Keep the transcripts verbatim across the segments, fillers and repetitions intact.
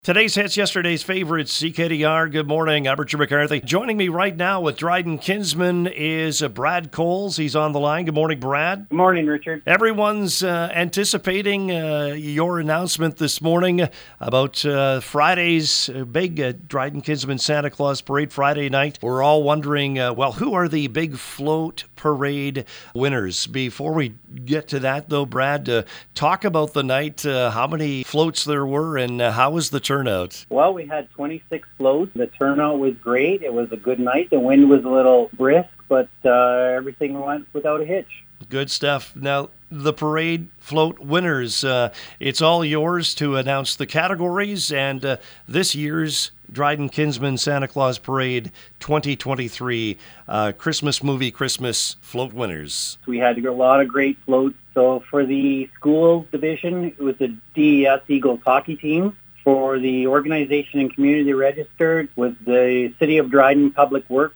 Today's hits, yesterday's favorites, C K D R. Good morning, Aberture McCarthy. Joining me right now with Dryden Kinsman is uh, Brad Coles. He's on the line. Good morning, Brad. Good morning, Richard. Everyone's uh, anticipating uh, your announcement this morning about uh, Friday's uh, big uh, Dryden Kinsman Santa Claus Parade Friday night. We're all wondering, uh, well, who are the big float parade winners? Before we get to that, though, Brad, uh, talk about the night, uh, how many floats there were, and uh, how was the turnout? Well, we had twenty-six floats. The turnout was great. It was a good night. The wind was a little brisk, but uh, everything went without a hitch. Good stuff. Now, the parade float winners, uh, it's all yours to announce the categories and uh, this year's Dryden Kinsman Santa Claus Parade twenty twenty-three uh, Christmas Movie Christmas float winners. We had a lot of great floats. So for the school division, it was the D E S Eagles hockey team. For the organization and community registered was the City of Dryden Public Works.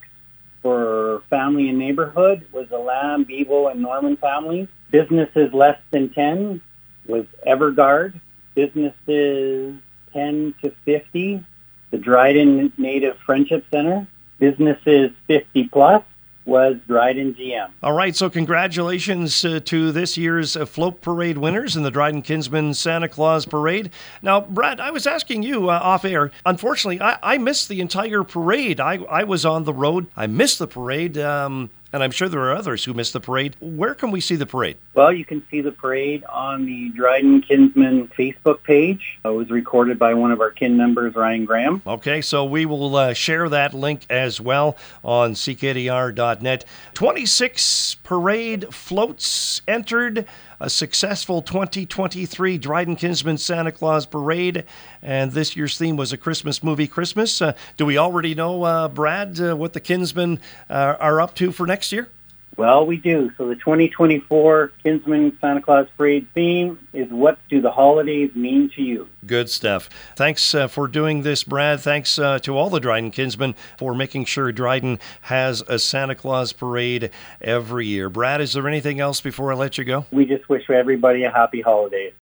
For family and neighborhood was the Lamb, Bevo, and Norman families. Businesses less than ten was Everguard. Businesses ten to fifty, the Dryden Native Friendship Center. Businesses fifty plus was Dryden G M. All right, so congratulations uh, to this year's uh, float parade winners in the Dryden Kinsman Santa Claus Parade. Now, Brad, I was asking you uh, off air. Unfortunately, I, I missed the entire parade. I, I was on the road. I missed the parade, um, and I'm sure there are others who missed the parade. Where can we see the parade? Well, you can see the parade on the Dryden Kinsman Facebook page. It was recorded by one of our kin members, Ryan Graham. Okay, so we will uh, share that link as well on C K D R dot net. twenty-six parade floats entered a successful twenty twenty-three Dryden Kinsman Santa Claus Parade, and this year's theme was A Christmas Movie Christmas. Uh, do we already know, uh, Brad, uh, what the Kinsmen uh, are up to for next year? Well, we do. So the twenty twenty-four Kinsman Santa Claus Parade theme is What Do the Holidays Mean to You? Good stuff. Thanks uh, for doing this, Brad. Thanks uh, to all the Dryden Kinsmen for making sure Dryden has a Santa Claus Parade every year. Brad, is there anything else before I let you go? We just wish everybody a happy holiday.